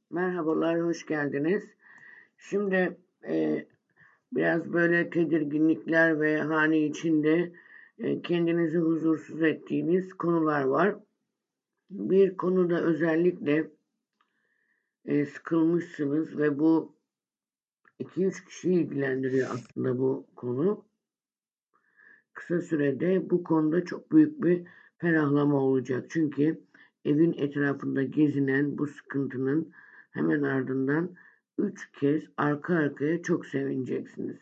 Merhabalar, hoş geldiniz. Şimdi biraz böyle tedirginlikler ve hane içinde kendinizi huzursuz ettiğiniz konular var. Bir konuda özellikle sıkılmışsınız ve bu 2-3 kişiyi ilgilendiriyor aslında bu konu. Kısa sürede bu konuda çok büyük bir ferahlama olacak. Çünkü evin etrafında gezinen bu sıkıntının hemen ardından 3 kez arka arkaya çok sevineceksiniz.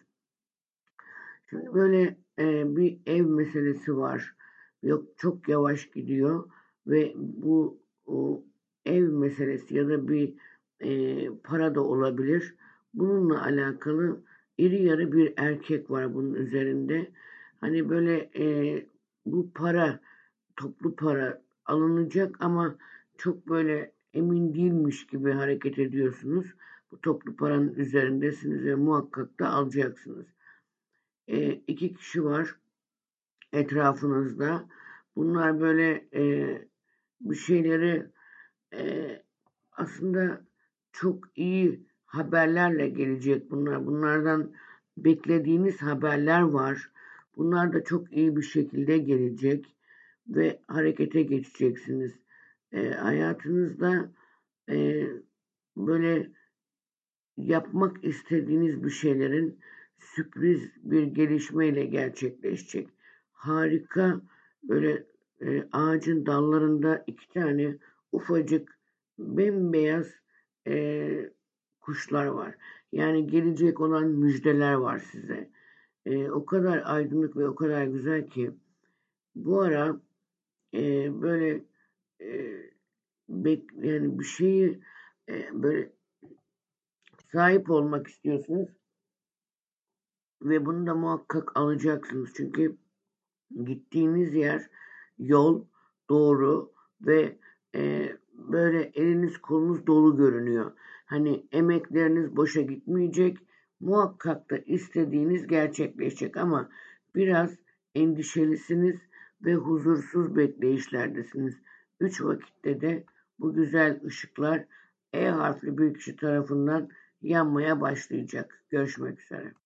Şimdi böyle bir ev meselesi var. Yok, çok yavaş gidiyor ve bu ev meselesi ya da bir para da olabilir. Bununla alakalı iri yarı bir erkek var bunun üzerinde. Hani böyle bu para, toplu para alınacak ama çok böyle emin değilmiş gibi hareket ediyorsunuz. Bu toplu paranın üzerindesiniz ve muhakkak da alacaksınız. 2 kişi var etrafınızda. Bunlar böyle bir şeyleri e, aslında çok iyi haberlerle gelecek bunlar. Bunlardan beklediğiniz haberler var. Bunlar da çok iyi bir şekilde gelecek ve harekete geçeceksiniz. Hayatınızda e, böyle yapmak istediğiniz bir şeylerin sürpriz bir gelişmeyle gerçekleşecek. Harika böyle ağacın dallarında 2 tane ufacık bembeyaz e, kuşlar var. Yani gelecek olan müjdeler var size. O kadar aydınlık ve o kadar güzel ki bu ara böyle e, yani bir şeyi böyle sahip olmak istiyorsunuz ve bunu da muhakkak alacaksınız. Çünkü gittiğiniz yer, yol doğru ve böyle eliniz kolunuz dolu görünüyor. Hani emekleriniz boşa gitmeyecek. Muhakkak da istediğiniz gerçekleşecek ama biraz endişelisiniz ve huzursuz bekleyişlerdesiniz. 3 vakitte de bu güzel ışıklar E harfli bir kişi tarafından yanmaya başlayacak. Görüşmek üzere.